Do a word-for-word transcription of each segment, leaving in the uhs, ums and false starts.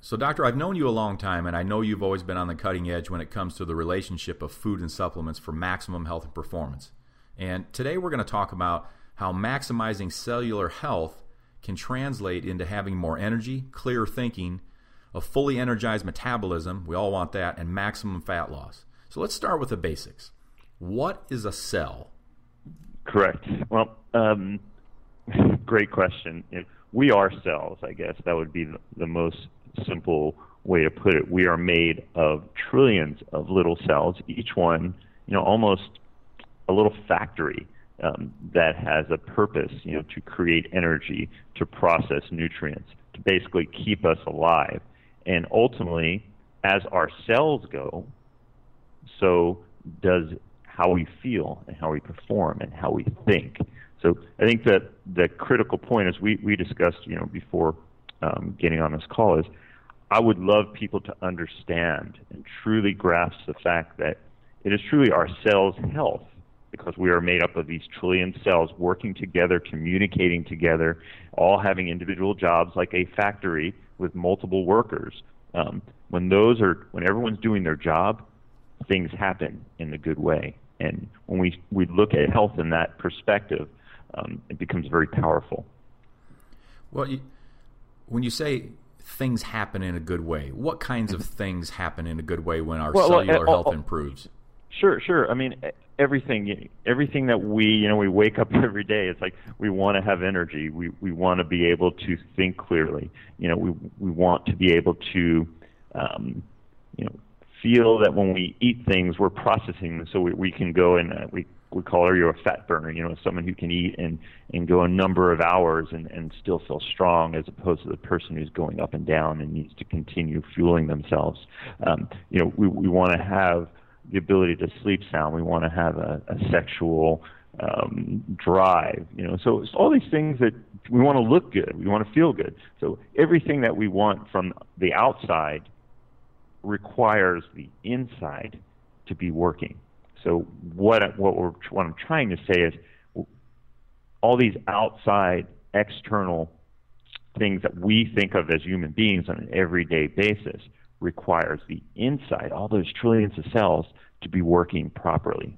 So, Doctor, I've known you a long time, and I know you've always been on the cutting edge when it comes to the relationship of food and supplements for maximum health and performance. And today we're going to talk about how maximizing cellular health can translate into having more energy, clearer thinking, a fully energized metabolism, we all want that, and maximum fat loss. So let's start with the basics. What is a cell? Correct. Well, um, great question. We are cells, I guess. That would be the most simple way to put it. We are made of trillions of little cells, each one, you know, almost a little factory um, that has a purpose, you know, to create energy, to process nutrients, to basically keep us alive. And ultimately, as our cells go, so does how we feel and how we perform and how we think. So I think that the critical point, as we, we discussed, you know, before um, getting on this call, is I would love people to understand and truly grasp the fact that it is truly our cells' health, because we are made up of these trillion cells working together, communicating together, all having individual jobs like a factory with multiple workers. Um, when those are, when everyone's doing their job, things happen in a good way. And when we, we look at health in that perspective, um, it becomes very powerful. Well, you, when you say things happen in a good way, what kinds of things happen in a good way when our well, cellular well, health uh, improves? Sure, sure. I mean, everything, everything that we, you know, we wake up every day. It's like we want to have energy. We we want to be able to think clearly. You know, we we want to be able to, um, you know, feel that when we eat things, we're processing them, so we we can go and uh, we we call her you a fat burner. You know, someone who can eat and and go a number of hours and and still feel strong, as opposed to the person who's going up and down and needs to continue fueling themselves. Um, you know, we we want to have the ability to sleep sound. We want to have a, a sexual um, drive, you know. So it's all these things that we want to look good. We want to feel good. So everything that we want from the outside requires the inside to be working. So what what we're what I'm trying to say is all these outside external things that we think of as human beings on an everyday basis requires the inside, all those trillions of cells, to be working properly.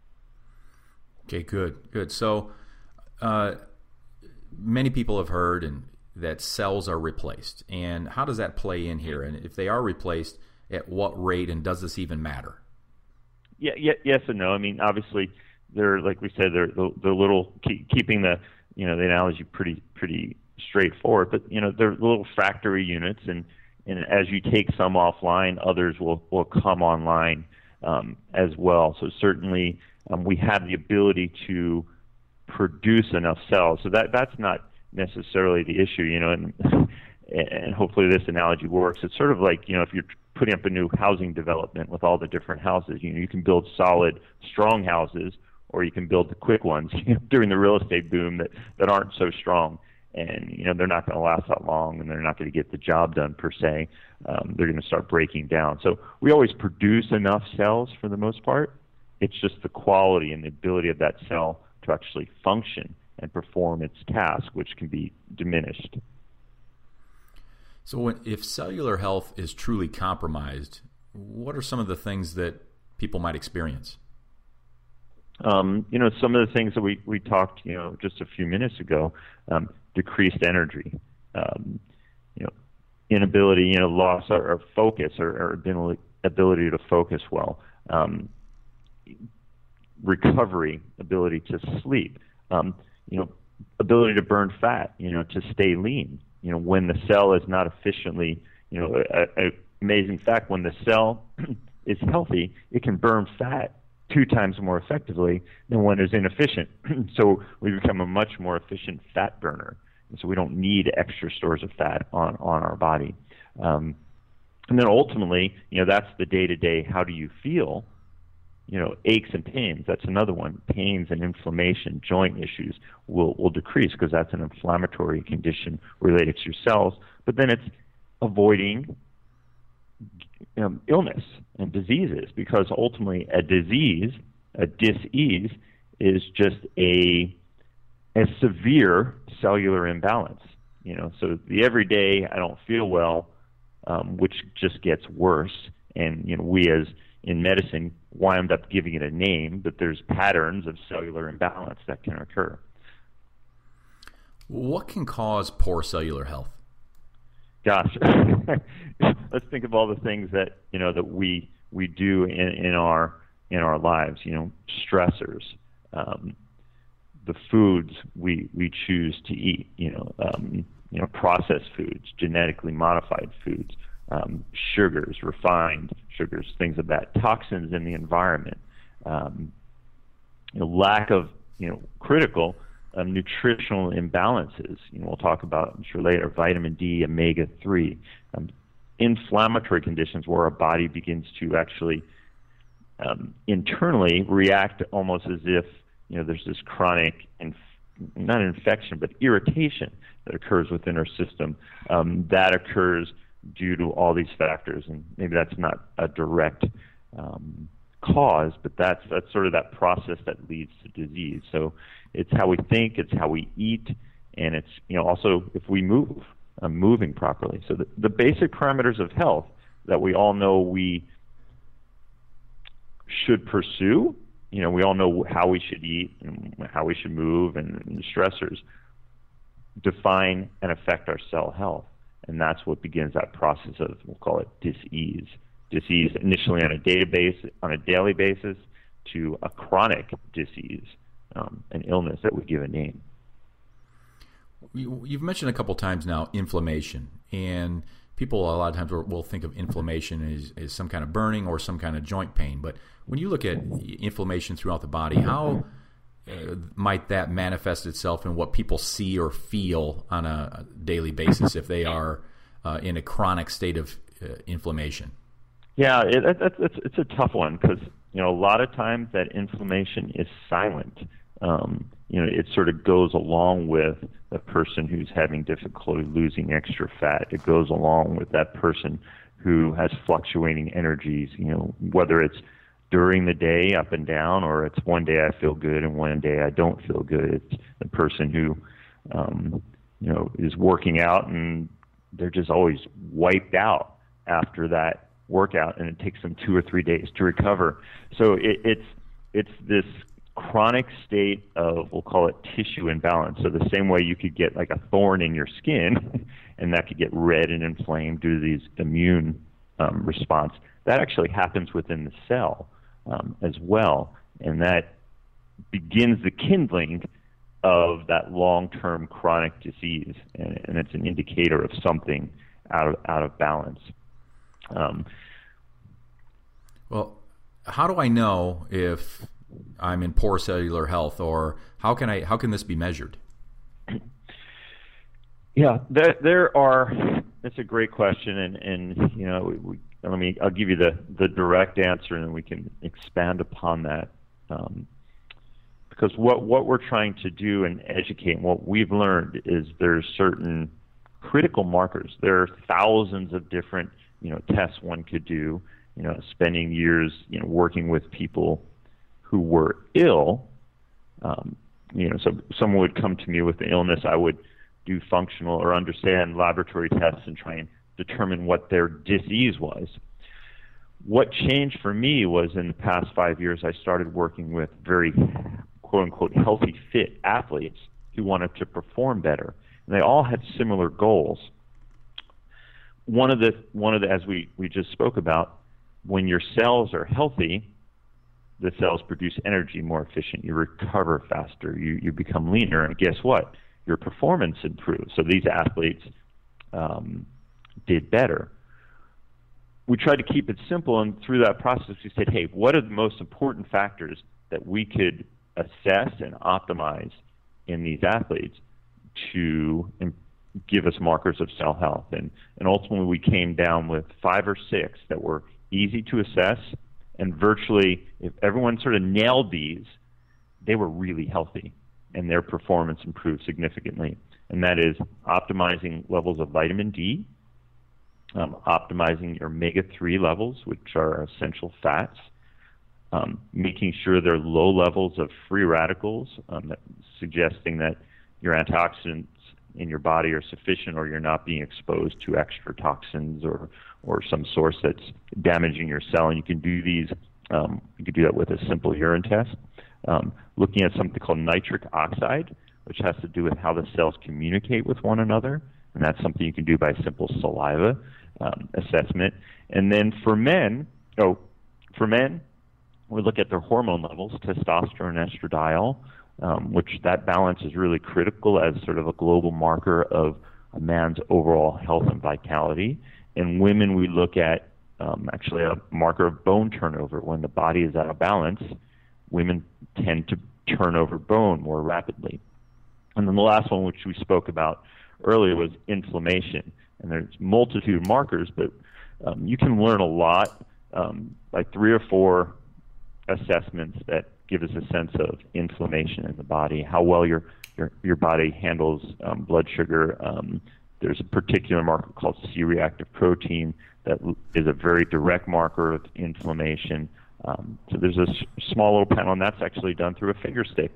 Okay, good, good. So uh, many people have heard and that cells are replaced. And how does that play in here? And if they are replaced, at what rate, and does this even matter? Yeah, yeah yes and no. I mean, obviously, they're, like we said, they're the, the little, keep, keeping the, you know, the analogy pretty pretty straightforward, but, you know, they're little factory units, and And as you take some offline, others will, will come online um, as well. So certainly um, we have the ability to produce enough cells. So that that's not necessarily the issue, you know, and, and hopefully this analogy works. It's sort of like, you know, if you're putting up a new housing development with all the different houses, you know, you can build solid, strong houses, or you can build the quick ones, you know, during the real estate boom that, that aren't so strong. And, you know, they're not going to last that long, and they're not going to get the job done per se. Um, they're going to start breaking down. So we always produce enough cells for the most part. It's just the quality and the ability of that cell to actually function and perform its task, which can be diminished. So when, if cellular health is truly compromised, what are some of the things that people might experience? Um, you know, some of the things that we, we talked, you know, just a few minutes ago, um, decreased energy, um, you know, inability, you know, loss or, or focus or, or ability, ability to focus well, um, recovery, ability to sleep, um, you know, ability to burn fat, you know, to stay lean. You know, when the cell is not efficiently, you know, a, a amazing fact, when the cell is healthy, it can burn fat two times more effectively than when it's inefficient. So we become a much more efficient fat burner. And so we don't need extra stores of fat on, on our body. Um, and then ultimately, you know, that's the day-to-day, how do you feel? You know, aches and pains, that's another one. Pains and inflammation, joint issues will, will decrease because that's an inflammatory condition related to your cells. But then it's avoiding Um, illness and diseases, because ultimately a disease, a dis-ease, is just a a severe cellular imbalance. You know, so the everyday I don't feel well um, which just gets worse. And you know, we as in medicine wind up giving it a name, but there's patterns of cellular imbalance that can occur. What can cause poor cellular health? Gosh, let's think of all the things that you know that we we do in, in our in our lives. You know, stressors, um, the foods we we choose to eat. You know, um, you know, processed foods, genetically modified foods, um, sugars, refined sugars, things of that, toxins in the environment, um, you know, lack of you know critical Um, nutritional imbalances. You know, we'll talk about, I'm sure later, vitamin D, omega three, um, inflammatory conditions where our body begins to actually um, internally react almost as if you know there's this chronic, inf- not infection, but irritation that occurs within our system. Um, that occurs due to all these factors, and maybe that's not a direct um, cause, but that's that's sort of that process that leads to disease. So it's how we think, it's how we eat, and it's you know also if we move, uh, moving properly. So the, the basic parameters of health that we all know we should pursue. You know, we all know how we should eat and how we should move, and, and stressors define and affect our cell health, and that's what begins that process of, we'll call it disease. Disease initially on a database, on a daily basis, to a chronic disease, um, an illness that we give a name. You've mentioned a couple times now inflammation, and people a lot of times will think of inflammation as, as some kind of burning or some kind of joint pain. But when you look at inflammation throughout the body, how uh, might that manifest itself in what people see or feel on a daily basis if they are uh, in a chronic state of uh, inflammation? Yeah, it, it, it's, it's a tough one because you know a lot of times that inflammation is silent. Um, you know, it sort of goes along with the person who's having difficulty losing extra fat. It goes along with that person who has fluctuating energies. You know, whether it's during the day up and down, or it's one day I feel good and one day I don't feel good. It's the person who, um, you know, is working out and they're just always wiped out after that workout, and it takes them two or three days to recover. So it, it's it's this chronic state of, we'll call it tissue imbalance. So the same way you could get like a thorn in your skin, and that could get red and inflamed due to these immune um, response, that actually happens within the cell um, as well, and that begins the kindling of that long-term chronic disease, and, and it's an indicator of something out of out of balance. Um, well, how do I know if I'm in poor cellular health, or how can I how can this be measured? Yeah, there, there are. That's a great question, and, and you know, we, we, let me. I'll give you the, the direct answer, and then we can expand upon that. Um, because what what we're trying to do and educate, and what we've learned is there's certain critical markers. There are thousands of different you know tests one could do. You know, spending years you know working with people who were ill. Um, you know, so someone would come to me with an illness, I would do functional or understand laboratory tests and try and determine what their disease was. What changed for me was in the past five years, I started working with very quote-unquote healthy, fit athletes who wanted to perform better. And they all had similar goals. One of the, one of the, as we, we just spoke about, when your cells are healthy, the cells produce energy more efficient. You recover faster. You, you become leaner. And guess what? Your performance improves. So these athletes um, did better. We tried to keep it simple, and through that process, we said, hey, what are the most important factors that we could assess and optimize in these athletes to give us markers of cell health? And, and ultimately, we came down with five or six that were easy to assess, and virtually, if everyone sort of nailed these, they were really healthy, and their performance improved significantly. And that is optimizing levels of vitamin D, um, optimizing your omega three levels, which are essential fats, um, making sure there are low levels of free radicals, um, that, suggesting that your antioxidants in your body are sufficient, or you're not being exposed to extra toxins or or some source that's damaging your cell. And you can do these. Um, you can do that with a simple urine test, um, looking at something called nitric oxide, which has to do with how the cells communicate with one another, and that's something you can do by simple saliva um, assessment. And then for men, oh, for men, we look at their hormone levels, testosterone and estradiol, um, which that balance is really critical as sort of a global marker of a man's overall health and vitality. In women, we look at um, actually a marker of bone turnover. When the body is out of balance, women tend to turn over bone more rapidly. And then the last one, which we spoke about earlier, was inflammation. And there's multitude of markers, but um, you can learn a lot um, by three or four assessments that give us a sense of inflammation in the body, how well your your, your body handles um, blood sugar. Um, there's a particular marker called C-reactive protein that is a very direct marker of inflammation. Um, so there's a s- small little panel, and that's actually done through a finger stick.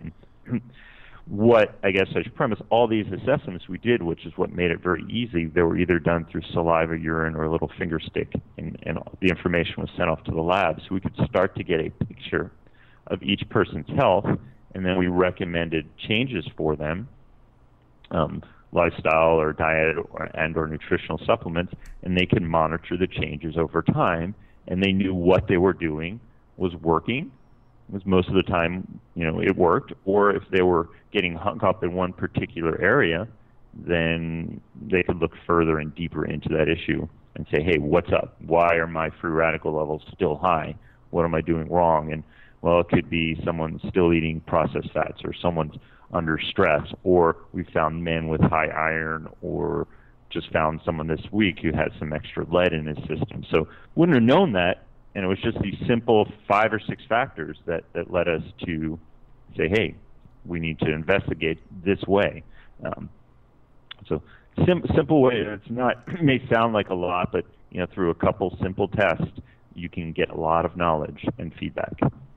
What I guess I should premise, all these assessments we did, which is what made it very easy, they were either done through saliva, urine, or a little finger stick, and, and the information was sent off to the lab, so we could start to get a picture of each person's health, and then we recommended changes for them, um, lifestyle or diet or, and or nutritional supplements, and they could monitor the changes over time, and they knew what they were doing was working, was most of the time, you know, it worked, or if they were getting hung up in one particular area, then they could look further and deeper into that issue and say, hey, what's up? Why are my free radical levels still high? What am I doing wrong? And, well, it could be someone's still eating processed fats, or someone's under stress, or we found men with high iron, or just found someone this week who had some extra lead in his system. So wouldn't have known that, and it was just these simple five or six factors that, that led us to say, hey, we need to investigate this way. Um, so sim- simple way, it's not, it may sound like a lot, but you know, through a couple simple tests, you can get a lot of knowledge and feedback.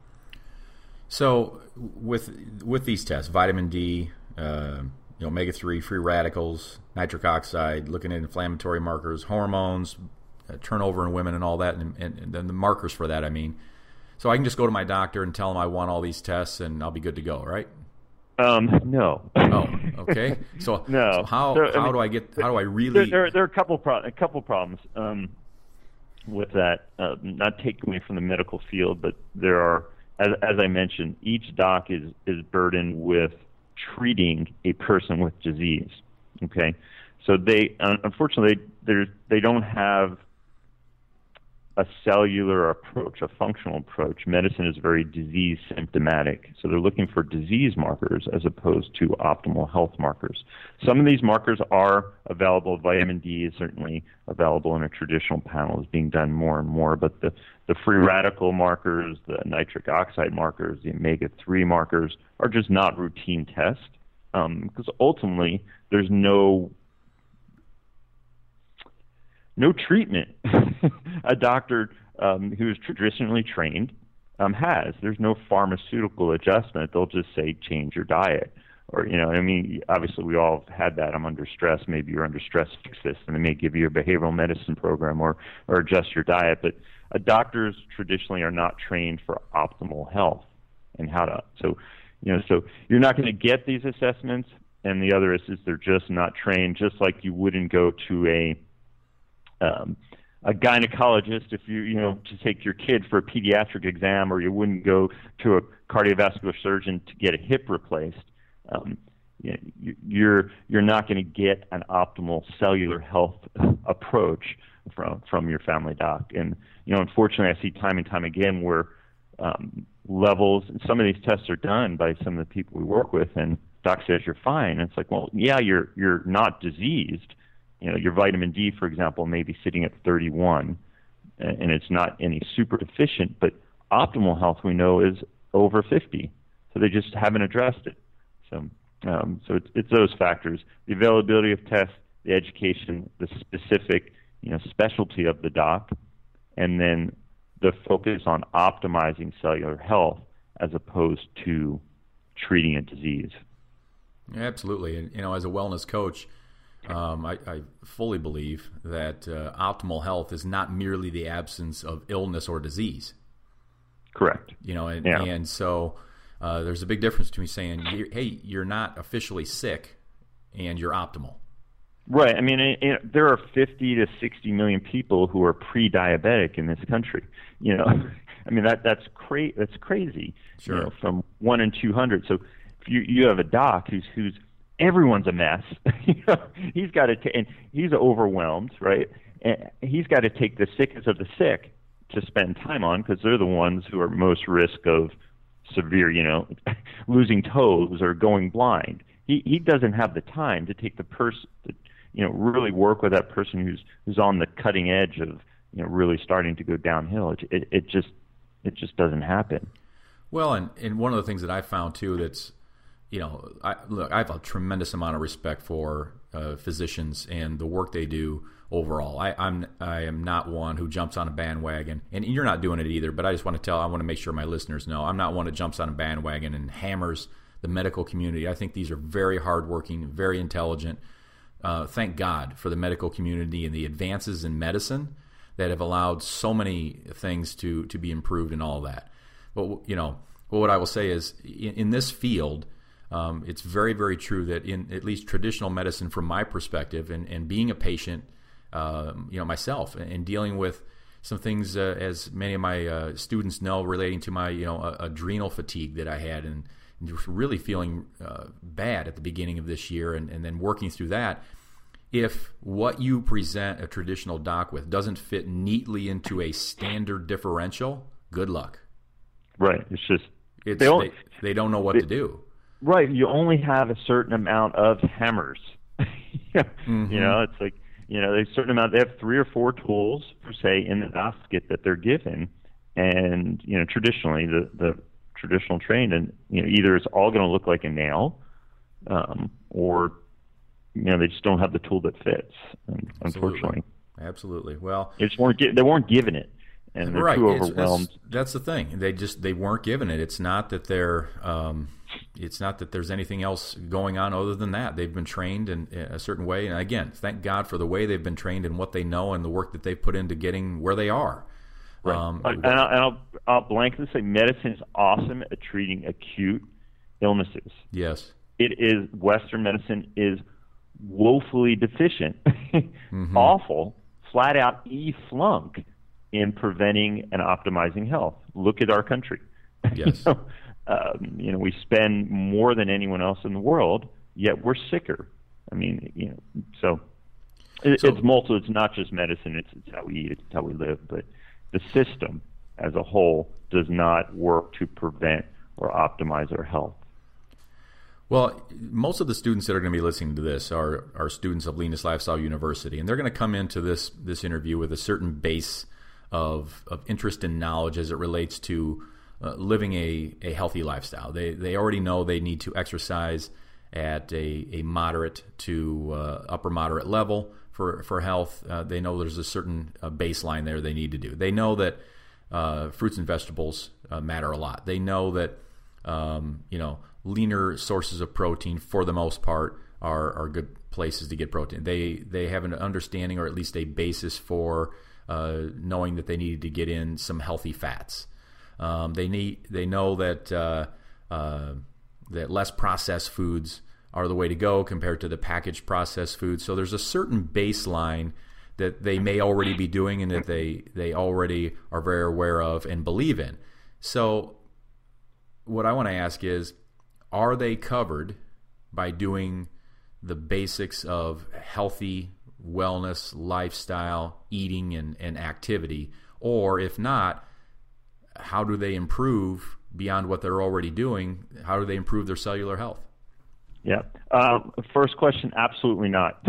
So with with these tests, vitamin D, uh, you know, omega three, free radicals, nitric oxide, looking at inflammatory markers, hormones, uh, turnover in women and all that, and, and, and then the markers for that, I mean. So I can just go to my doctor and tell him I want all these tests and I'll be good to go, right? Um, no. Oh, okay. So, no. so how so, how I mean, do I get how do I really? There, there, there are a couple pro- a couple problems um, with that. Uh, not taking away from the medical field, but there are, as, as I mentioned, each doc is is burdened with treating a person with disease. Okay, so they unfortunately they they don't have a cellular approach, a functional approach. Medicine is very disease symptomatic. So they're looking for disease markers as opposed to optimal health markers. Some of these markers are available. Vitamin D is certainly available in a traditional panel, is being done more and more, but the, the free radical markers, the nitric oxide markers, the omega three markers are just not routine tests, um, because ultimately there's no No treatment a doctor um, who is traditionally trained um, has. There's no pharmaceutical adjustment. They'll just say, change your diet. Or, you know, I mean, obviously we all have had that. I'm under stress. Maybe you're under stress, fix this. And they may give you a behavioral medicine program or, or adjust your diet. But uh, doctors traditionally are not trained for optimal health and how to. So, you know, so you're not going to get these assessments. And the other is, is they're just not trained, just like you wouldn't go to a Um, a gynecologist if you you know to take your kid for a pediatric exam, or you wouldn't go to a cardiovascular surgeon to get a hip replaced. Um, you know, you're you're not going to get an optimal cellular health approach from from your family doc. And you know, unfortunately, I see time and time again where um, levels. Some of these tests are done by some of the people we work with, and doc says you're fine. And it's like, well, yeah, you're you're not diseased. You know, your vitamin D, for example, may be sitting at thirty-one, and it's not any super deficient, but optimal health we know is over fifty. So they just haven't addressed it. So, um, so it's, it's those factors: the availability of tests, the education, the specific, you know, specialty of the doc, and then the focus on optimizing cellular health as opposed to treating a disease. Absolutely. And, you know, as a wellness coach, um, I, I fully believe that uh, optimal health is not merely the absence of illness or disease. Correct. You know, and, yeah. and so uh, there's a big difference between saying, hey, you're not officially sick and you're optimal. Right. I mean, it, it, there are fifty to sixty million people who are pre-diabetic in this country. You know, I mean, that that's, cra- that's crazy. Sure. You know, from one in two hundred. So if you, you have a doc who's, who's everyone's a mess, you know, he's got to, ta- and he's overwhelmed, right? And he's got to take the sickest of the sick to spend time on, because they're the ones who are most risk of severe, you know, losing toes or going blind. He he doesn't have the time to take the person, you know, really work with that person who's who's on the cutting edge of, you know, really starting to go downhill. It it, it just it just doesn't happen. Well, and, and one of the things that I found too that's, you know, I, look, I have a tremendous amount of respect for uh, physicians and the work they do overall. I, I'm I am not one who jumps on a bandwagon, and you're not doing it either. But I just want to tell, I want to make sure my listeners know, I'm not one that jumps on a bandwagon and hammers the medical community. I think these are very hardworking, very intelligent. Uh, thank God for the medical community and the advances in medicine that have allowed so many things to to be improved and all that. But you know, what I will say is, in, in this field, um, it's very, very true that in at least traditional medicine, from my perspective, and, and being a patient, uh, you know, myself, and, and dealing with some things, uh, as many of my uh, students know, relating to my, you know, uh, adrenal fatigue that I had, and, and just really feeling uh, bad at the beginning of this year, and, and then working through that. If what you present a traditional doc with doesn't fit neatly into a standard differential, good luck. Right. It's just it's, they, only, they, they don't know what they, to do. Right. You only have a certain amount of hammers. mm-hmm. You know, it's like, you know, there's a certain amount. They have three or four tools, per se, in the basket that they're given, and you know, traditionally, the the traditional trained, and you know, either it's all going to look like a nail, um, or you know, they just don't have the tool that fits. Unfortunately, absolutely. absolutely. Well, they just weren't. They weren't given it. And they're right. too It's, overwhelmed. that's, that's the thing. They just they weren't given it. It's not that they're um, it's not that there's anything else going on other than that. They've been trained in, in a certain way, and again, thank God for the way they've been trained and what they know and the work that they've put into getting where they are. Right. Um, and, I'll, and I'll, I'll blankly say medicine is awesome at treating acute illnesses. Yes. It is. Western medicine is woefully deficient, mm-hmm. awful, flat out e-flunk in preventing and optimizing health. Look at our country. Yes. you, know, um, you know, we spend more than anyone else in the world, yet we're sicker. I mean, you know, so, it, so it's multiple. It's not just medicine. It's, it's how we eat. It's how we live. But the system as a whole does not work to prevent or optimize our health. Well, most of the students that are going to be listening to this are, are students of Leanness Lifestyle University, and they're going to come into this this interview with a certain base of of interest and knowledge as it relates to uh, living a, a healthy lifestyle. They they already know they need to exercise at a, a moderate to uh, upper moderate level for, for health. Uh, they know there's a certain uh, baseline there they need to do. They know that uh, fruits and vegetables uh, matter a lot. They know that um, you know leaner sources of protein, for the most part, are, are good places to get protein. They they have an understanding, or at least a basis for Uh, knowing that they needed to get in some healthy fats. Um, they need they know that uh, uh, that less processed foods are the way to go compared to the packaged processed foods. So there's a certain baseline that they may already be doing and that they, they already are very aware of and believe in. So what I want to ask is, are they covered by doing the basics of healthy wellness, lifestyle, eating, and, and activity? Or if not, how do they improve beyond what they're already doing? How do they improve their cellular health? Yeah. Um, first question, absolutely not.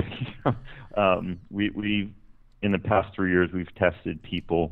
um, we, we, in the past three years, we've tested people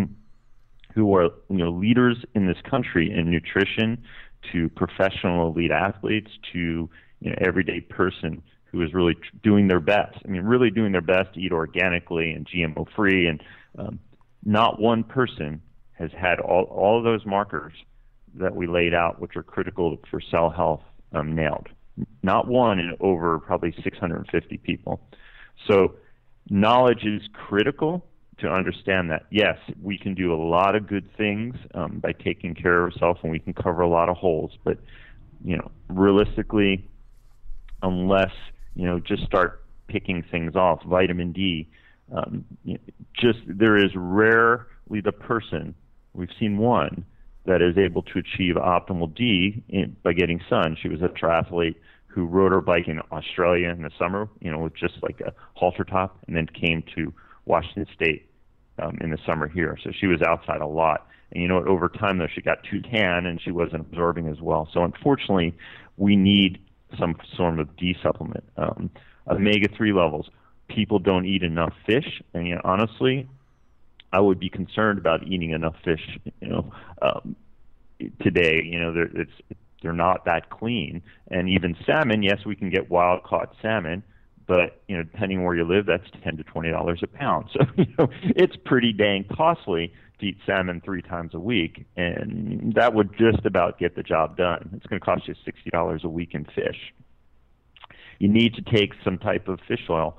who are, you know, leaders in this country in nutrition, to professional elite athletes, to, you know, everyday person who is really tr- doing their best. I mean, really doing their best to eat organically and G M O free, and um, not one person has had all, all of those markers that we laid out, which are critical for cell health, um, nailed. not one in over probably six hundred fifty people. So knowledge is critical to understand that, yes, we can do a lot of good things um, by taking care of ourselves, and we can cover a lot of holes. But, you know, realistically, unless, you know, just start picking things off, vitamin D, um, just there is rarely the person, we've seen one, that is able to achieve optimal D in, by getting sun. She was a triathlete who rode her bike in Australia in the summer, you know, with just like a halter top, and then came to Washington State um, in the summer here. So she was outside a lot. And you know what, over time though, she got too tan and she wasn't absorbing as well. So unfortunately, we need some sort of D supplement. Um, omega three levels. People don't eat enough fish, and you know, honestly, I would be concerned about eating enough fish, you know, um, today. You know, they're, it's, they're not that clean. And even salmon, yes, we can get wild-caught salmon, but, you know, depending where you live, that's ten to twenty dollars a pound. So, you know, it's pretty dang costly to eat salmon three times a week, and that would just about get the job done. It's going to cost you sixty dollars a week in fish. You need to take some type of fish oil.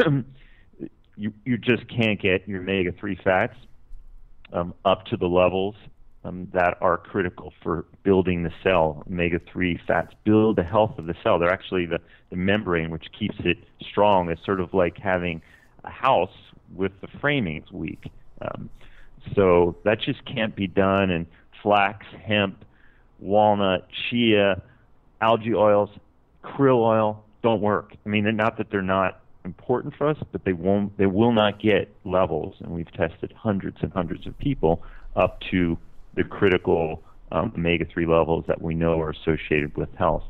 You, you just can't get your omega three fats um, up to the levels um, that are critical for building the cell. omega three fats build the health of the cell. They're actually the, the membrane which keeps it strong. It's sort of like having a house with the framing is weak. Um, so that just can't be done. And flax, hemp, walnut, chia, algae oils, krill oil don't work. I mean, not that they're not important for us, but they won't, they will not get levels, and we've tested hundreds and hundreds of people up to the critical um, omega three levels that we know are associated with health.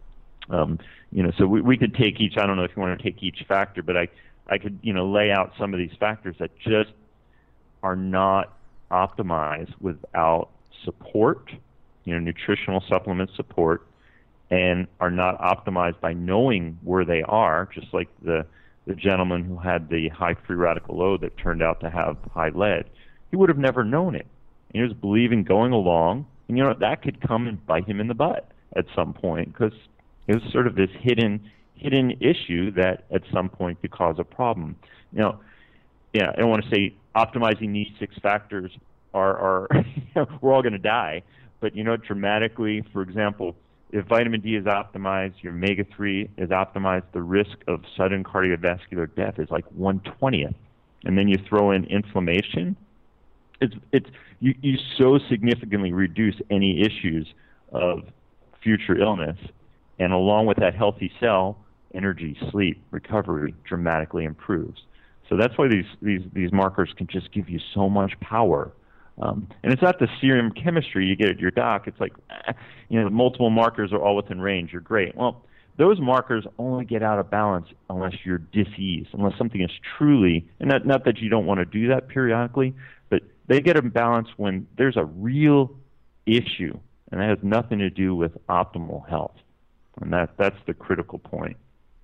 Um, you know, so we, we could take each, I don't know if you want to take each factor, but I, I could, you know, lay out some of these factors that just are not optimized without support, you know, nutritional supplement support, and are not optimized by knowing where they are, just like the the gentleman who had the high free radical load that turned out to have high lead. He would have never known it. He was believing going along, and you know that could come and bite him in the butt at some point, because it was sort of this hidden hidden issue that at some point could cause a problem. You know, yeah, I don't want to say optimizing these six factors are, are you know, we're all going to die, but you know, dramatically, for example, if vitamin D is optimized, your omega three is optimized, the risk of sudden cardiovascular death is like one twentieth. And then you throw in inflammation, it's it's you, you so significantly reduce any issues of future illness. And along with that healthy cell, energy, sleep, recovery dramatically improves. So that's why these, these, these markers can just give you so much power. Um, and it's not the serum chemistry you get at your doc. It's like, eh, you know, multiple markers are all within range. You're great. Well, those markers only get out of balance unless you're diseased, unless something is truly, and not, not that you don't want to do that periodically, but they get a balance when there's a real issue, and that has nothing to do with optimal health. And that that's the critical point.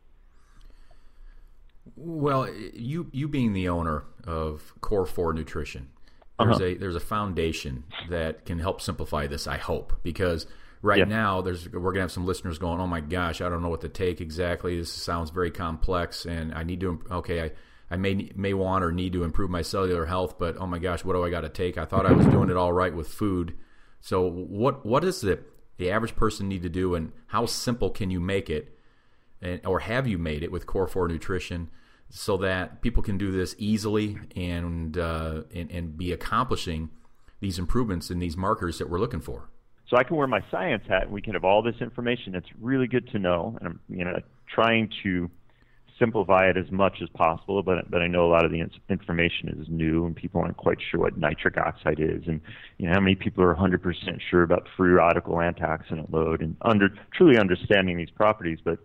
Well, you you being the owner of Core four Nutrition, there's uh-huh. a there's a foundation that can help simplify this, I hope, because right yeah. now there's we're gonna have some listeners going, oh my gosh, I don't know what to take exactly. This sounds very complex, and I need to okay, I, I may may want or need to improve my cellular health, but oh my gosh, what do I got to take? I thought I was doing it all right with food. So what what does the the average person need to do, and how simple can you make it, and or have you made it with Core four Nutrition, so that people can do this easily and, uh, and and be accomplishing these improvements in these markers that we're looking for? So I can wear my science hat, and we can have all this information. It's really good to know, and I'm you know trying to simplify it as much as possible. But but I know a lot of the information is new, and people aren't quite sure what nitric oxide is, and you know how many people are one hundred percent sure about free radical antioxidant load, and under truly understanding these properties. But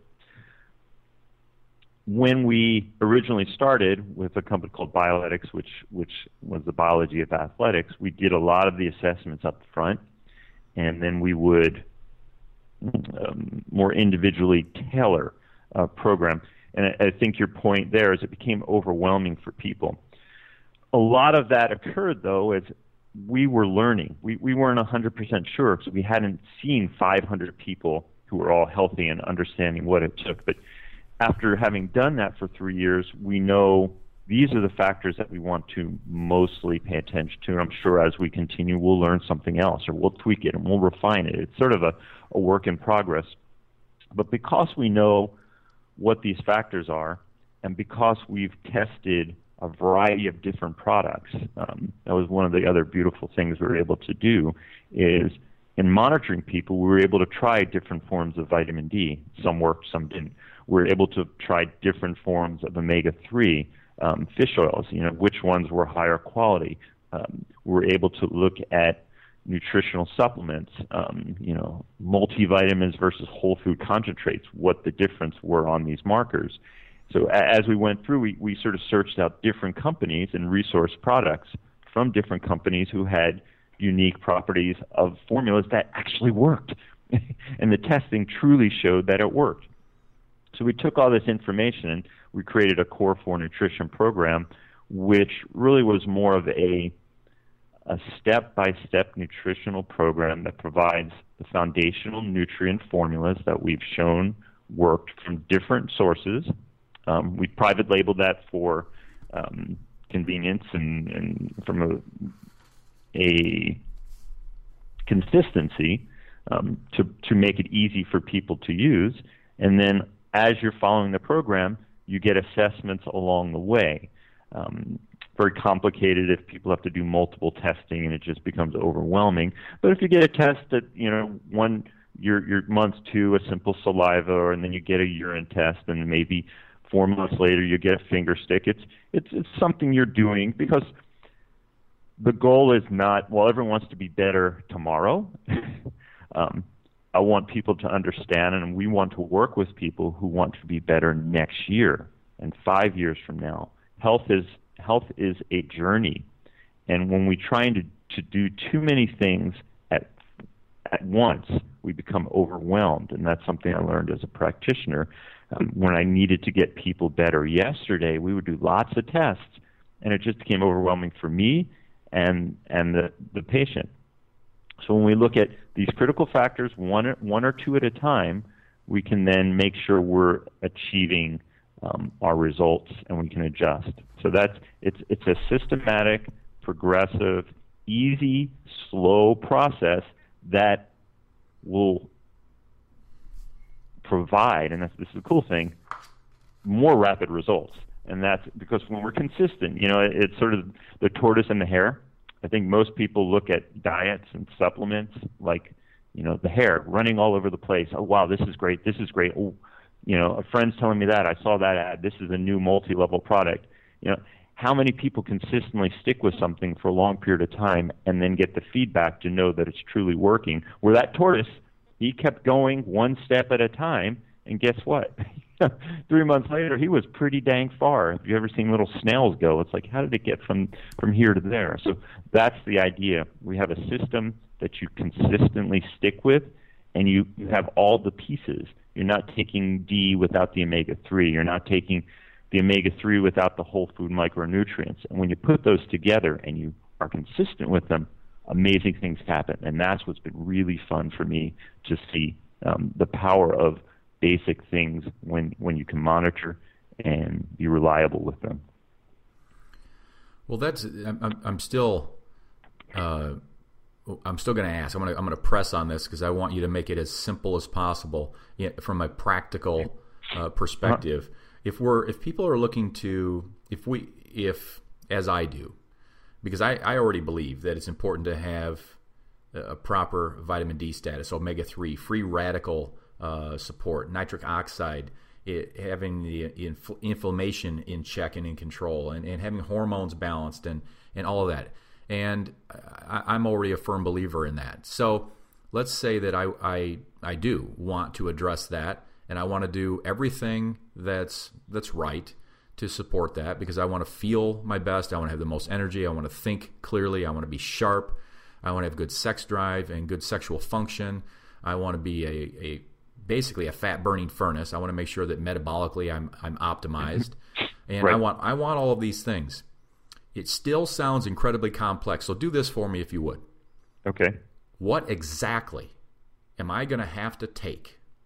when we originally started with a company called Bioletics, which which was the biology of athletics, we did a lot of the assessments up front, and then we would um, more individually tailor a program. And I, I think your point there is it became overwhelming for people. A lot of that occurred, though, as we were learning. We we weren't one hundred percent sure because we hadn't seen five hundred people who were all healthy and understanding what it took. But after having done that for three years, we know these are the factors that we want to mostly pay attention to. And I'm sure as we continue, we'll learn something else, or we'll tweak it and we'll refine it. It's sort of a, a work in progress. But because we know what these factors are, and because we've tested a variety of different products, um, that was one of the other beautiful things we were able to do, is in monitoring people, we were able to try different forms of vitamin D. Some worked, some didn't. We were able to try different forms of omega three, um, fish oils, you know, which ones were higher quality. Um, we were able to look at nutritional supplements, um, you know, multivitamins versus whole food concentrates, what the difference were on these markers. So as we went through, we, we sort of searched out different companies and resource products from different companies who had unique properties of formulas that actually worked. And the testing truly showed that it worked. So we took all this information and we created a Core four Nutrition program, which really was more of a a step-by-step nutritional program that provides the foundational nutrient formulas that we've shown worked from different sources. Um, we private labeled that for um, convenience and, and from a, a consistency um, to, to make it easy for people to use. And then as you're following the program, you get assessments along the way. Um, very complicated if people have to do multiple testing and it just becomes overwhelming. But if you get a test that, you know, one, your, your month two, a simple saliva, or, and then you get a urine test, and maybe four months later you get a finger stick, it's, it's, it's something you're doing because the goal is not, well, everyone wants to be better tomorrow. um, I want people to understand, and we want to work with people who want to be better next year and five years from now. Health is health is a journey, and when we try to to do too many things at at once, we become overwhelmed, and that's something I learned as a practitioner. Um, when I needed to get people better yesterday, we would do lots of tests, and it just became overwhelming for me and and the the patient. So when we look at these critical factors, one one or two at a time, we can then make sure we're achieving um, our results, and we can adjust. So that's it's it's a systematic, progressive, easy, slow process that will provide, and that's, this is the cool thing, more rapid results. And that's because when we're consistent, you know, it, it's sort of the tortoise and the hare. I think most people look at diets and supplements like, you know, the hare running all over the place. Oh, wow, this is great. This is great. Oh, you know, a friend's telling me that. I saw that ad. This is a new multi-level product. You know, how many people consistently stick with something for a long period of time and then get the feedback to know that it's truly working? Where that tortoise, he kept going one step at a time, and guess what? Three months later, he was pretty dang far. Have you ever seen little snails go? It's like, how did it get from, from here to there? So that's the idea. We have a system that you consistently stick with, and you, you have all the pieces. You're not taking D without the omega three. You're not taking the omega three without the whole food micronutrients. And when you put those together and you are consistent with them, amazing things happen. And that's what's been really fun for me to see, um, the power of basic things when, when you can monitor and be reliable with them. Well, that's I'm, I'm still uh, I'm still going to ask. I'm going to I'm going to press on this because I want you to make it as simple as possible, you know, from a practical uh, perspective. Uh-huh. If we're if people are looking to if we if as I do, because I, I already believe that it's important to have a proper vitamin D status, omega three, free radical uh, support, nitric oxide, it, having the infl- inflammation in check and in control, and, and having hormones balanced, and, and all of that. And I, I'm already a firm believer in that. So let's say that I, I I do want to address that, and I want to do everything that's that's right to support that, because I want to feel my best. I want to have the most energy. I want to think clearly. I want to be sharp. I want to have good sex drive and good sexual function. I want to be a, a basically a fat burning furnace. I want to make sure that metabolically I'm I'm optimized, and right. I want I want all of these things. It still sounds incredibly complex. So do this for me if you would. Okay. What exactly am I going to have to take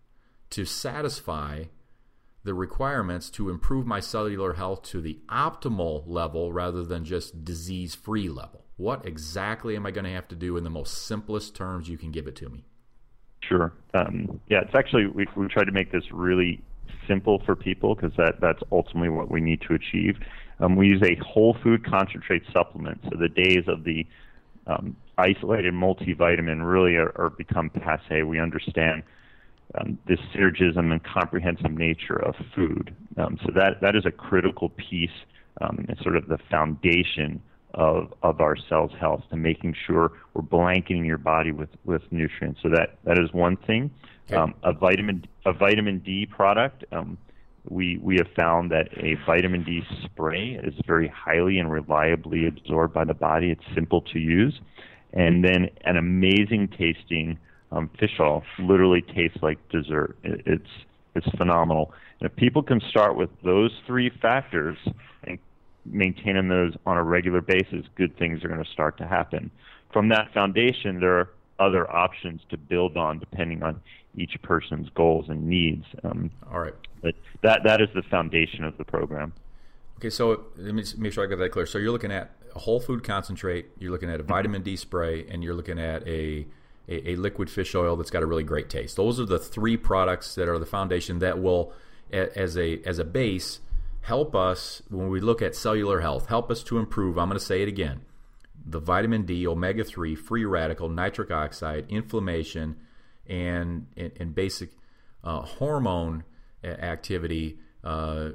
to satisfy the requirements to improve my cellular health to the optimal level rather than just disease-free level? What exactly am I going to have to do in the most simplest terms you can give it to me? Sure. Um, yeah, it's actually, we, we tried to make this really simple for people because that, that's ultimately what we need to achieve. Um, we use a whole food concentrate supplement, so the days of the um, isolated multivitamin really are, are become passé. We understand Um, this synergism and comprehensive nature of food. Um, so that, that is a critical piece, um, and sort of the foundation of, of our cells' health, to making sure we're blanketing your body with, with nutrients. So that, that is one thing. Okay. Um, a vitamin a vitamin D product, um, we, we have found that a vitamin D spray is very highly and reliably absorbed by the body. It's simple to use. And then an amazing tasting Um, fish oil literally tastes like dessert. It, it's it's phenomenal. And if people can start with those three factors and maintaining those on a regular basis, good things are going to start to happen. From that foundation, there are other options to build on depending on each person's goals and needs. Um, All right. But that that is the foundation of the program. Okay, so let me make sure I got that clear. So you're looking at a whole food concentrate, you're looking at a vitamin D spray, and you're looking at a A, a liquid fish oil that's got a really great taste. Those are the three products that are the foundation that will, as a as a base, help us when we look at cellular health, help us to improve. I'm going to say it again. The vitamin D, omega three, free radical, nitric oxide, inflammation, and, and, and basic uh, hormone activity uh,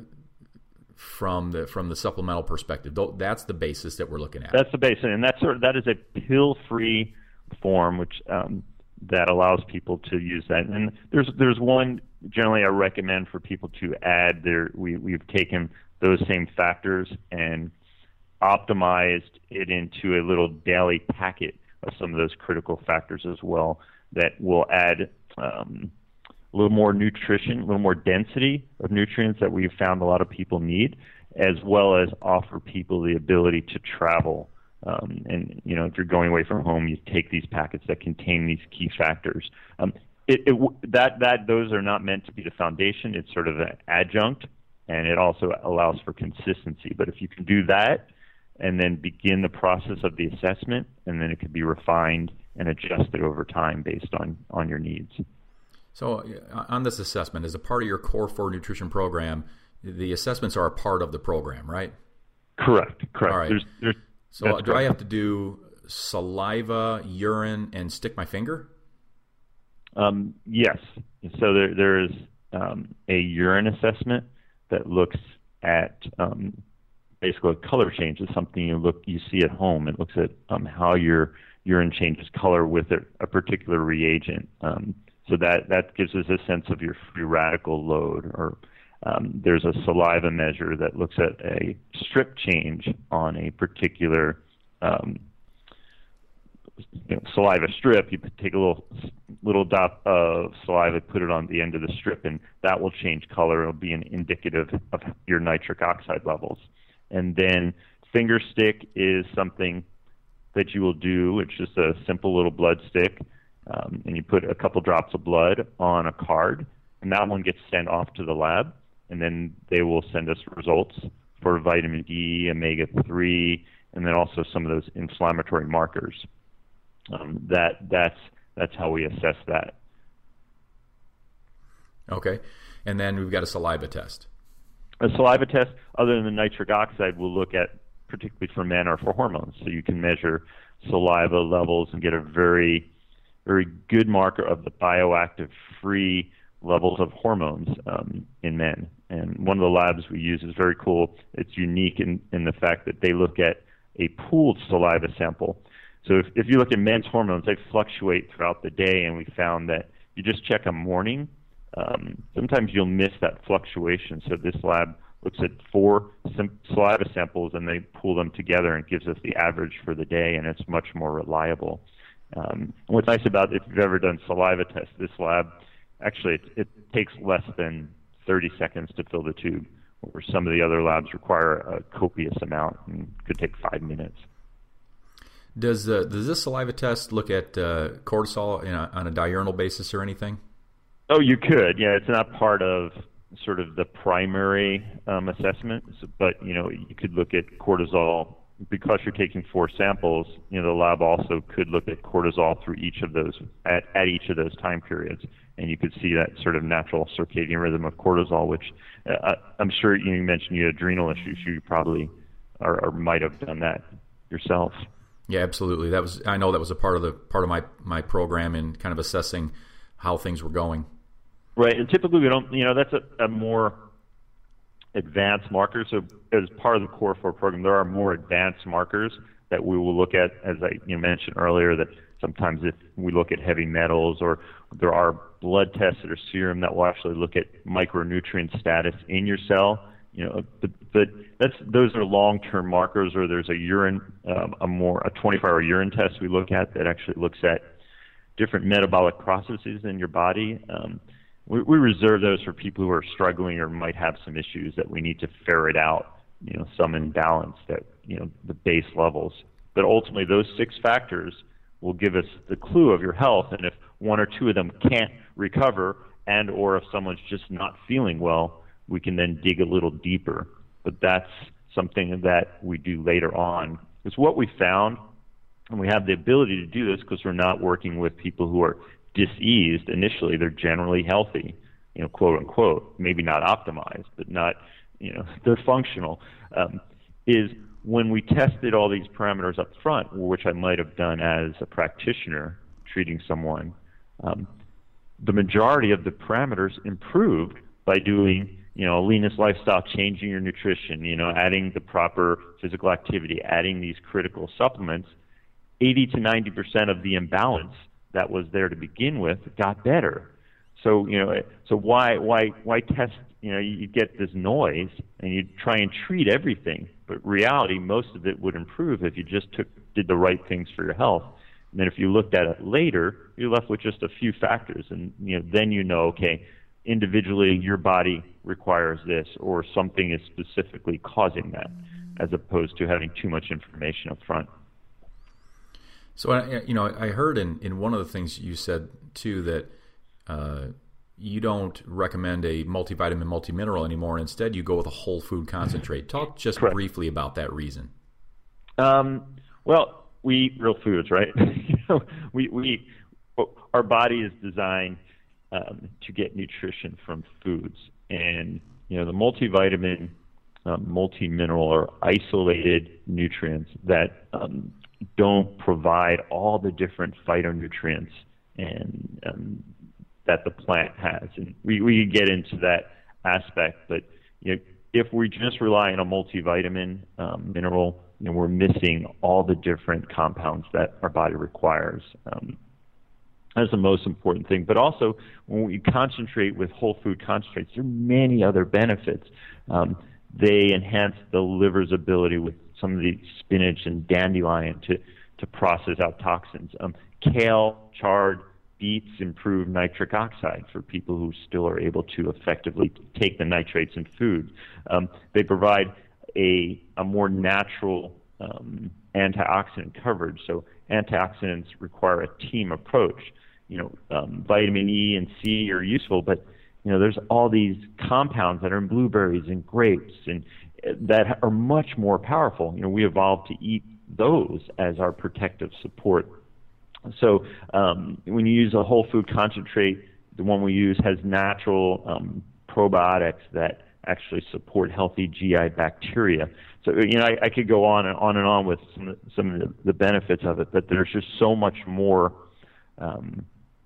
from the from the supplemental perspective. That's the basis that we're looking at. That's the basis, and that's sort of, that is a pill-free form, which um, that allows people to use that. And there's there's one generally I recommend for people to add. There we we've taken those same factors and optimized it into a little daily packet of some of those critical factors as well that will add um, a little more nutrition, a little more density of nutrients that we've found a lot of people need, as well as offer people the ability to travel. Um, and, you know, if you're going away from home, you take these packets that contain these key factors. Um, it, it, that, that, those are not meant to be the foundation. It's sort of an adjunct, and it also allows for consistency. But if you can do that and then begin the process of the assessment, and then it could be refined and adjusted over time based on, on your needs. So on this assessment, as a part of your Core four Nutrition program, the assessments are a part of the program, right? Correct, correct. All right. There's, there's, so do correct. I have to do saliva, urine, and stick my finger? Um, yes. So there, there is um, a urine assessment that looks at um, basically a color change. Is something you look you see at home. It looks at um, how your urine changes color with a, a particular reagent. Um, so that, that gives us a sense of your free radical load. Or um, there's a saliva measure that looks at a strip change on a particular um, you know, saliva strip. You take a little little dot of saliva, put it on the end of the strip, and that will change color. It'll be an indicative of your nitric oxide levels. And then finger stick is something that you will do. It's just a simple little blood stick, um, and you put a couple drops of blood on a card, and that one gets sent off to the lab, and then they will send us results for vitamin D, omega three, and then also some of those inflammatory markers. Um, that that's that's how we assess that. Okay, and then we've got a saliva test. A saliva test, other than the nitric oxide, we'll look at particularly for men or for hormones. So you can measure saliva levels and get a very, very good marker of the bioactive free levels of hormones um, in men. And one of the labs we use is very cool. It's unique in, in the fact that they look at a pooled saliva sample. So if, if you look at men's hormones, they fluctuate throughout the day, and we found that you just check a morning, um, sometimes you'll miss that fluctuation. So this lab looks at four sim- saliva samples, and they pool them together and gives us the average for the day, and it's much more reliable. Um, and what's nice about, if you've ever done saliva tests, this lab, actually it, it takes less than thirty seconds to fill the tube, where some of the other labs require a copious amount and could take five minutes. Does uh, does this saliva test look at uh, cortisol in a, on a diurnal basis or anything? Oh, you could. Yeah, it's not part of sort of the primary um, assessment, but you know, you could look at cortisol because you're taking four samples. You know, the lab also could look at cortisol through each of those at, at each of those time periods, and you could see that sort of natural circadian rhythm of cortisol. Which uh, I'm sure you mentioned you had adrenal issues. You probably or, or might have done that yourself. Yeah, absolutely. That was I know that was a part of the part of my my program in kind of assessing how things were going. Right, and typically we don't, you know, that's a, a more advanced marker. So as part of the Core four program, there are more advanced markers that we will look at, as I you mentioned earlier, that sometimes if we look at heavy metals, or there are blood tests that are serum that will actually look at micronutrient status in your cell. You know, but, but that's those are long-term markers. Or there's a urine, um, a more a twenty-four hour urine test we look at that actually looks at different metabolic processes in your body. Um, We, we reserve those for people who are struggling or might have some issues that we need to ferret out, you know, some imbalance that, you know, the base levels. But ultimately, those six factors will give us the clue of your health. And if one or two of them can't recover, and or if someone's just not feeling well, we can then dig a little deeper. But that's something that we do later on. It's what we found, and we have the ability to do this because we're not working with people who are diseased initially. They're generally healthy, you know, quote unquote, maybe not optimized, but not, you know, they're functional. Um, is when we tested all these parameters up front, which I might have done as a practitioner treating someone, um, the majority of the parameters improved by doing, you know, a leanness lifestyle, changing your nutrition, you know, adding the proper physical activity, adding these critical supplements. eighty to ninety percent of the imbalance that was there to begin with got better. So, you know, so why why why test, you know, you get this noise and you try and treat everything, but reality, most of it would improve if you just took did the right things for your health. And then if you looked at it later, you're left with just a few factors, and you know, then you know, okay, individually your body requires this, or something is specifically causing that, as opposed to having too much information up front. So, you know, I heard in, in one of the things you said, too, that uh, you don't recommend a multivitamin, multimineral anymore. And instead, you go with a whole food concentrate. Talk just Correct. briefly about that reason. Um, well, we eat real foods, right? you know, we, we our body is designed um, to get nutrition from foods. And, you know, the multivitamin, um, multimineral, are isolated nutrients that um, don't provide all the different phytonutrients and um, that the plant has. And we, we get into that aspect, but you know, if we just rely on a multivitamin um, mineral, you know, we're missing all the different compounds that our body requires. Um, that's the most important thing. But also, when we concentrate with whole food concentrates, there are many other benefits. Um, they enhance the liver's ability with some of the spinach and dandelion to, to process out toxins. Um, kale, chard, beets improve nitric oxide for people who still are able to effectively take the nitrates in food. Um, they provide a, a more natural um, antioxidant coverage. So antioxidants require a team approach. You know, um, vitamin E and C are useful, but you know, there's all these compounds that are in blueberries and grapes and that are much more powerful. You know, we evolved to eat those as our protective support. So um, when you use a whole food concentrate, the one we use has natural um, probiotics that actually support healthy G I bacteria. So, you know, I, I could go on and on and on with some, some of the, the benefits of it, but there's just so much more um,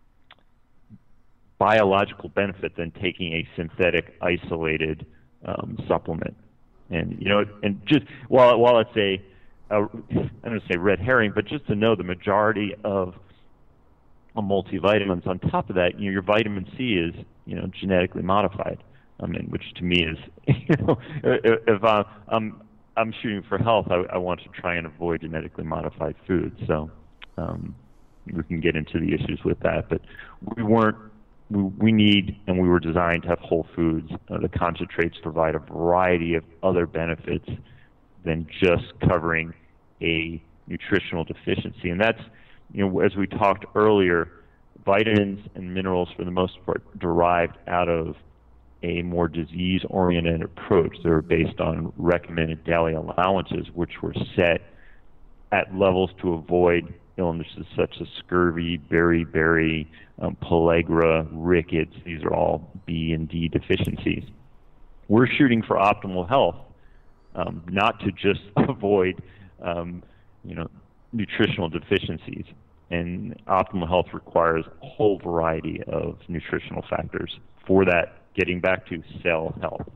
biological benefit than taking a synthetic isolated um, supplement. And you know, and just while while it's a, a I don't want to say red herring, but just to know the majority of a multivitamins on top of that, you know, your vitamin C is you know genetically modified. I mean, which to me is, you know, if I, I'm I'm shooting for health, I, I want to try and avoid genetically modified foods. So um, we can get into the issues with that, but we weren't. We, we need, and we were designed to have whole foods. Uh, the concentrates provide a variety of other benefits than just covering a nutritional deficiency. And that's, you know, as we talked earlier, vitamins and minerals, for the most part, derived out of a more disease-oriented approach. They were based on recommended daily allowances, which were set at levels to avoid illnesses such as scurvy, beriberi, um, pellagra, rickets. These are all B and D deficiencies. We're shooting for optimal health, um, not to just avoid, um, you know, nutritional deficiencies. And optimal health requires a whole variety of nutritional factors. For that, getting back to cell health.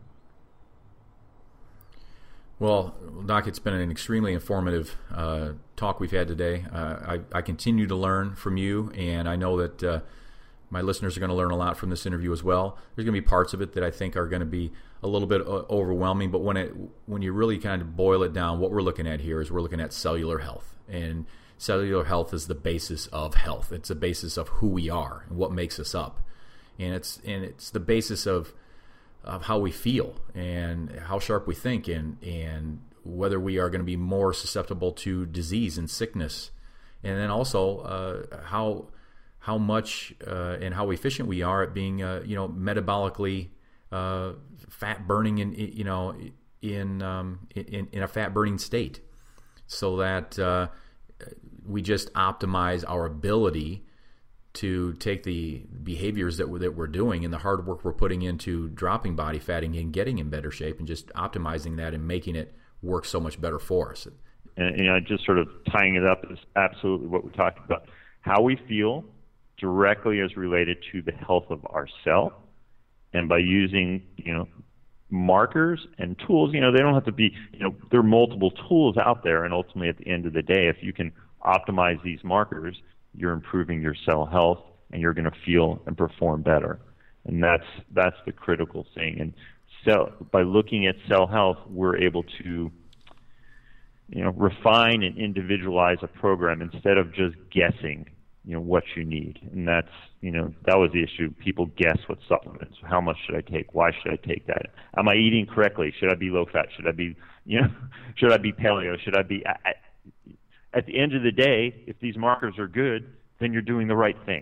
Well, Doc, it's been an extremely informative uh, talk we've had today. Uh, I, I continue to learn from you, and I know that uh, my listeners are going to learn a lot from this interview as well. There's going to be parts of it that I think are going to be a little bit uh, overwhelming, but when it when you really kind of boil it down, what we're looking at here is we're looking at cellular health. And cellular health is the basis of health. It's the basis of who we are and what makes us up. And it's and it's the basis of of how we feel and how sharp we think, and and whether we are going to be more susceptible to disease and sickness, and then also uh, how how much uh, and how efficient we are at being uh, you know metabolically uh, fat burning in you know in um, in in a fat burning state, so that uh, we just optimize our ability to take the behaviors that we're, that we're doing and the hard work we're putting into dropping body fat and getting in better shape and just optimizing that and making it work so much better for us. And you know, just sort of tying it up is absolutely what we talked about. How we feel directly is related to the health of our cell, and by using you know markers and tools, you know they don't have to be you know there are multiple tools out there, and ultimately at the end of the day, if you can optimize these markers, you're improving your cell health, and you're going to feel and perform better. And that's that's the critical thing. And so by looking at cell health, we're able to you know refine and individualize a program instead of just guessing you know what you need. And that's you know that was the issue. People guess what supplements. How much should I take? Why should I take that? Am I eating correctly? Should I be low fat? Should I be you know should I be paleo? Should I be I, I, At the end of the day, if these markers are good, then you're doing the right thing.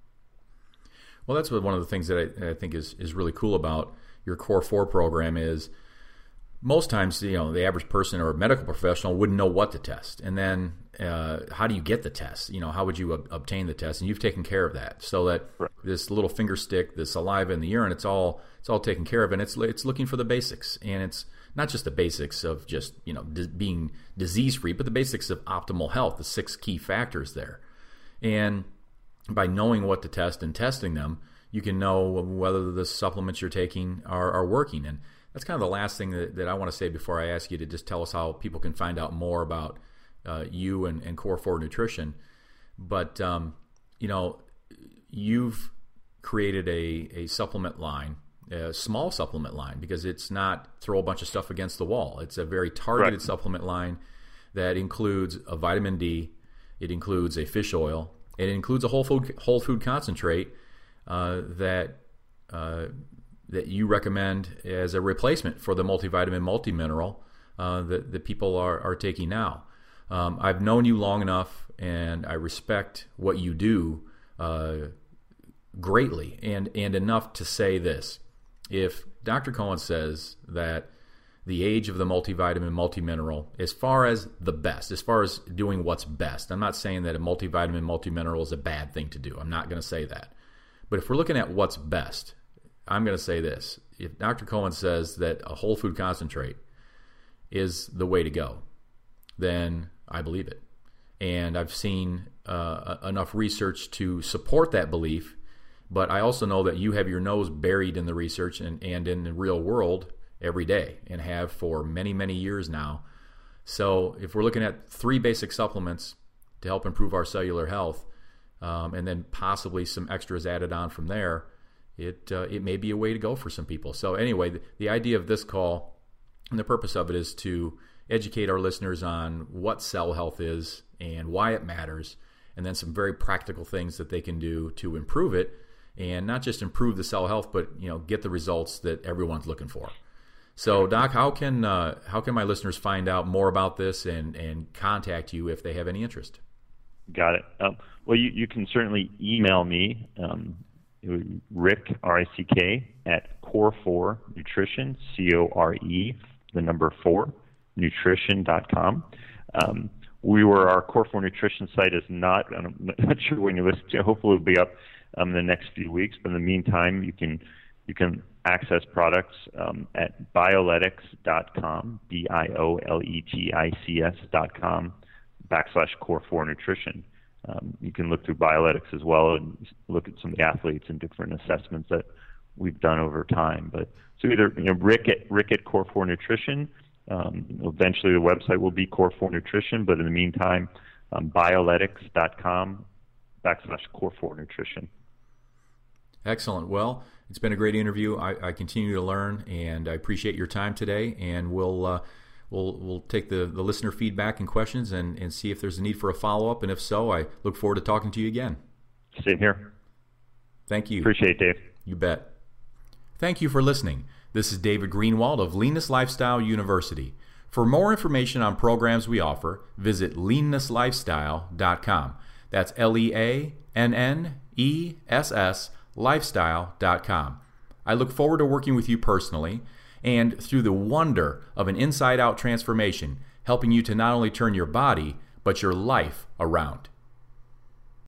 Well, that's what one of the things that I, I think is, is really cool about your Core four program is most times, you know, the average person or a medical professional wouldn't know what to test. And then uh, how do you get the test? You know, how would you ob- obtain the test? And you've taken care of that so that right. This little finger stick, the saliva and the urine, it's all it's all taken care of. And it's it's looking for the basics. And it's not just the basics of just, you know, di- being disease-free, but the basics of optimal health, the six key factors there. And by knowing what to test and testing them, you can know whether the supplements you're taking are, are working. And that's kind of the last thing that, that I want to say before I ask you to just tell us how people can find out more about uh, you and, and Core four Nutrition. But, um, you know, you've created a, a supplement line, a small supplement line, because it's not throw a bunch of stuff against the wall. It's a very targeted right. supplement line that includes a vitamin D, it includes a fish oil, it includes a whole food whole food concentrate uh, that uh, that you recommend as a replacement for the multivitamin, multimineral uh, that that people are are taking now. Um, I've known you long enough, and I respect what you do uh, greatly, and and enough to say this. If Doctor Cohen says that the age of the multivitamin, multimineral, as far as the best, as far as doing what's best, I'm not saying that a multivitamin, multimineral is a bad thing to do. I'm not going to say that. But if we're looking at what's best, I'm going to say this. If Doctor Cohen says that a whole food concentrate is the way to go, then I believe it. And I've seen uh, enough research to support that belief. But I also know that you have your nose buried in the research and, and in the real world every day, and have for many, many years now. So if we're looking at three basic supplements to help improve our cellular health, um, and then possibly some extras added on from there, it uh, it may be a way to go for some people. So anyway, the, the idea of this call and the purpose of it is to educate our listeners on what cell health is and why it matters, and then some very practical things that they can do to improve it, and not just improve the cell health, but you know get the results that everyone's looking for. So, Doc, how can uh, how can my listeners find out more about this and, and contact you if they have any interest? Got it. Um, well, you, you can certainly email me, um, it would be Rick, R I C K, at Core four Nutrition, C O R E, the number four, nutrition dot com. Um, we were, our Core four Nutrition site is not, I'm not sure when you listen to it, hopefully it'll be up um, in the next few weeks, but in the meantime, you can you can access products um, at bioletics dot com, B I O L E T I C S dot com, backslash Core four Nutrition. Um, you can look through Bioletics as well and look at some of the athletes and different assessments that we've done over time. But so either you know Rick at Rick at Core four Nutrition. Um, eventually, the website will be Core four Nutrition. But in the meantime, um, bioletics dot com backslash Core four Nutrition. Excellent. Well, it's been a great interview. I, I continue to learn, and I appreciate your time today. And we'll uh, we'll we'll take the, the listener feedback and questions and, and see if there's a need for a follow-up. And if so, I look forward to talking to you again. Same here. Thank you. Appreciate it, Dave. You bet. Thank you for listening. This is David Greenwald of Leanness Lifestyle University. For more information on programs we offer, visit leanness lifestyle dot com. That's L E A N N E S S lifestyle dot com. I look forward to working with you personally and through the wonder of an inside-out transformation, helping you to not only turn your body, but your life around.